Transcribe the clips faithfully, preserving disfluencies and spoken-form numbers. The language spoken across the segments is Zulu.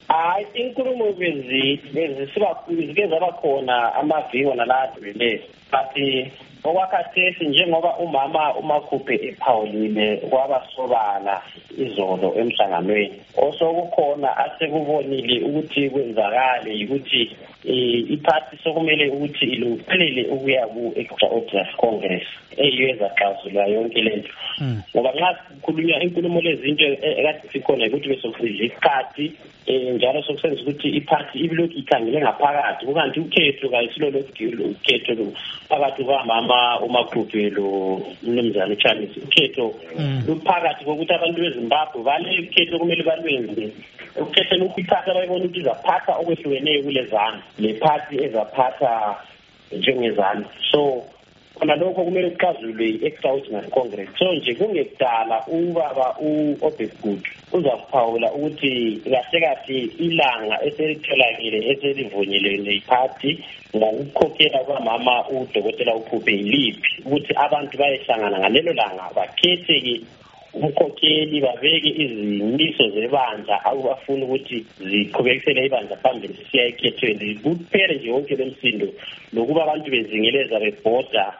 I inkulumo bezi bezisiba zike zaba khona amaviko naladlule but okwakhathesi njengoba umama uMakhuphe ephawulile kwabasobala izolo emhlanganweni osokukhona asekubonile ukuthi kwenzakale ukuthi iphathi sokumele ukuthi ilungiselele ukuya ku Extraordinary Congress eyeza xazulwa yonke lento ngoba nxa sikhulunywa inkulumo lezinto ekade sikhona ukuthi besokufika isikhathi njalo sokusenza ukuthi iphathi ibilokhu ikhangele ngaphakathi kukanti ukhetho kayisilolo ukhetho phakathi kwamama uMakhuphe lo mnumzana uCharles ukhetho luphakathi kokuthi abantu beZimbabwe vale ukhetho kumele balwenze ukhetho lokuphatha bayibona ukuthi izaphatha okwehlukeneyo kulezana le party ezaphatha njengezana so khona lokho kumele kuxazulwe i-Extraordinary Congress so nje kungekudala ubaba uObekgood uzakuphawula ukuthi kahle kahle ilanga eselitholakele eselivunyelwe iphathi ngokukhokhela kwamama uDokotela uPhuphe iliphi ukuthi abantu bayehlangana ngalelo langa bakhetheke umkhokheli babeke izimiso zebandla abafuna ukuthi ziqhubekisele ibandla phambili siya ekhethweni kuphela nje wonke lemsindo lokuba abantu bezingeleza bebhoda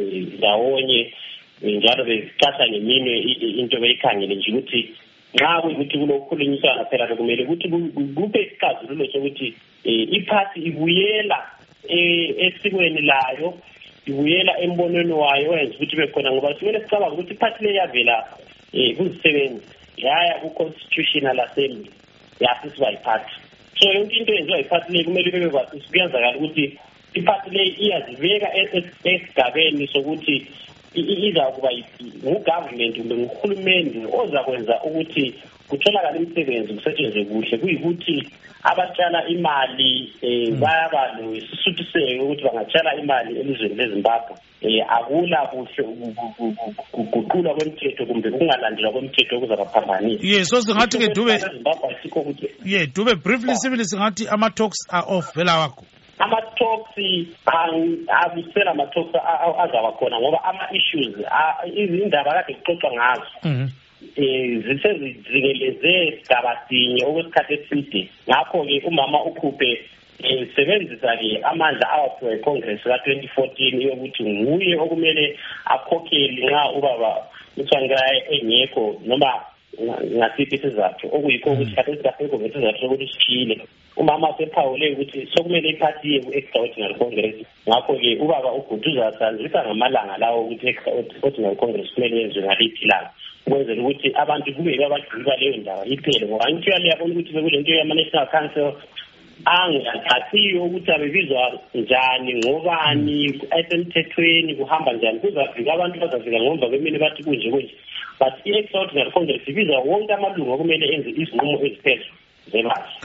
ndawonye njalo becasha ngeminwe into beyikhangele nje ukuthi nxa kuyikuthi kulokukhulunyiswana phela kumele ukuthi kuphe isixazululo sokuthi iphathi ibuyela esikweni layo ibuyela embonweni wayo wenza ukuthi bekhona ngoba simele sicabanga ukuthi iphathi le yavela kuzisebenzi yaya ku-constitutional assembly yasisiba iphathi so yonke into yenziwa iphathi le kumele bebe kwazi kuyenzakala ukuthi iphathi le iyazibeka esigabeni sokuthi izakuba ngu-government kumbe nguhulumende ozakwenza ukuthi kutholakala imisebenzi kusetshenzwe kuhle kuyikuthi abatshala imali bayaba nesisuthiseko ukuthi bangatshala imali elizweni leZimbabwe akula kuhle ukuguqulwa kwemthetho kumbe kungalandelwa kwemthetho okuzabaphambanisa yes so singathi ke Dube yeah Dube briefly civil singathi ama talks are off vela wakho ama-talks abusela ama-talks azaba khona ngoba ama-issues izindaba kade kuxoxwa ngazo zisezizingeleze sigaba sinye okwesikhathi eside ngakho-ke umama uPhuphe sebenzisa-ke amandla awaphiwa iCongress ka-twenty fourteen yokuthi nguye okumele akhokhele nxa ubaba uThwangaye engekho noma ngasiphi isizathu okuyikho ukuthi kade sikafekho ngesizathu sokuthi siphile umama sephawule ukuthi sokumele iphathi ye ku-Extraordinary Congress ngakho-ke ubaba uGutu uzasazisa ngamalanga lawo ukuthi i-Extraordinary Congress kumele yenziwe ngaliphi ilanga ukwenzela ukuthi abantu kube babagqiba leyo ndawo iphele ngoba ngithiwa liyabona ukuthi bekule nto yama-National Council angakathiyo ukuthi abebizwa njani ngobani esemthethweni kuhamba njani kuzafika abantu bazafika ngomva kwemini bathi kunje kunje but i-Extraordinary Congress ibiza wonke amalungu okumele enze izinqumo eziphezulu zebandla.